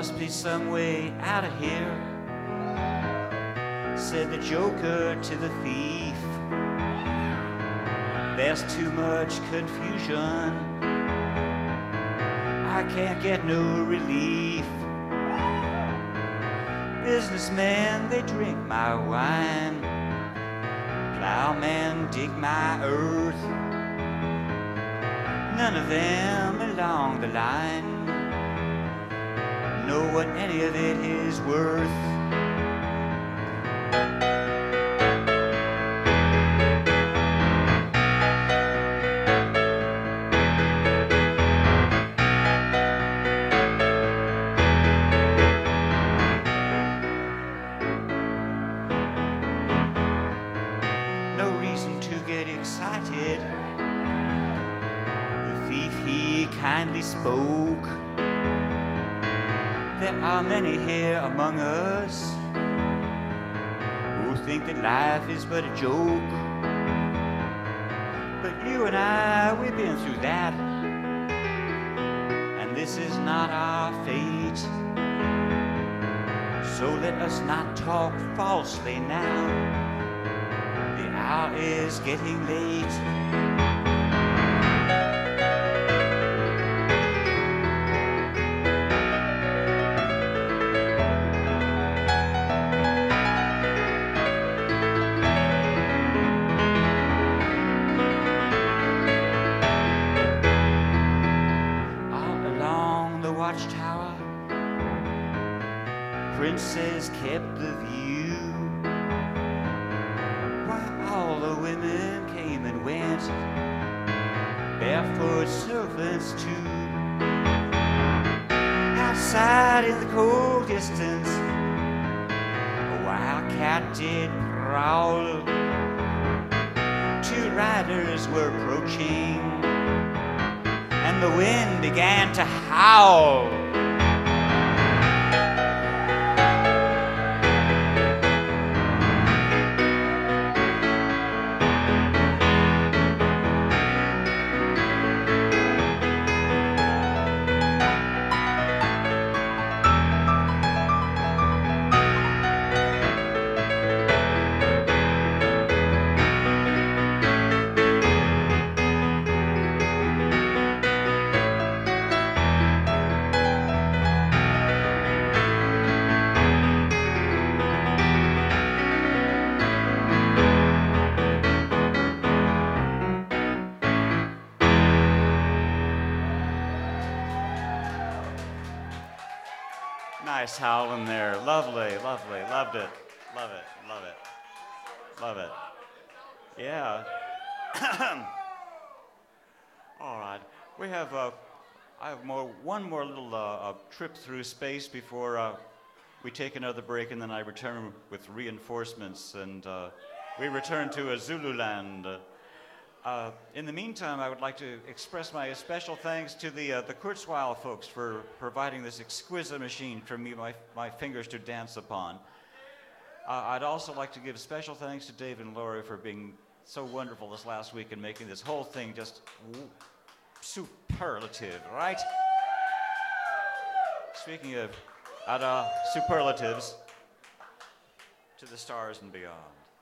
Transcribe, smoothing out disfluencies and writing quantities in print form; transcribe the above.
must be some way out of here, said the joker to the thief. There's too much confusion, I can't get no relief. Businessmen, they drink my wine, plowmen dig my earth. None of them along the line know what any of it is worth. No reason to get excited. The thief, he kindly spoke. There are many here among us who think that life is but a joke. But you and I, we've been through that, and this is not our fate. So let us not talk falsely now. The hour is getting late. Watchtower, princes kept the view, while all the women came and went, barefoot servants too. Outside in the cold distance, a wildcat did prowl. Two riders were approaching, and the wind began to howl. Nice howling there. Lovely, lovely. Loved it. Love it. Love it. Love it. Yeah. All right. We have I have one more little trip through space before we take another break, and then I return with reinforcements, and we return to Zululand. In the meantime, I would like to express my special thanks to the Kurzweil folks for providing this exquisite machine for me, my fingers to dance upon. I'd also like to give special thanks to Dave and Lori for being so wonderful this last week and making this whole thing just superlative, right? Speaking of superlatives, to the stars and beyond.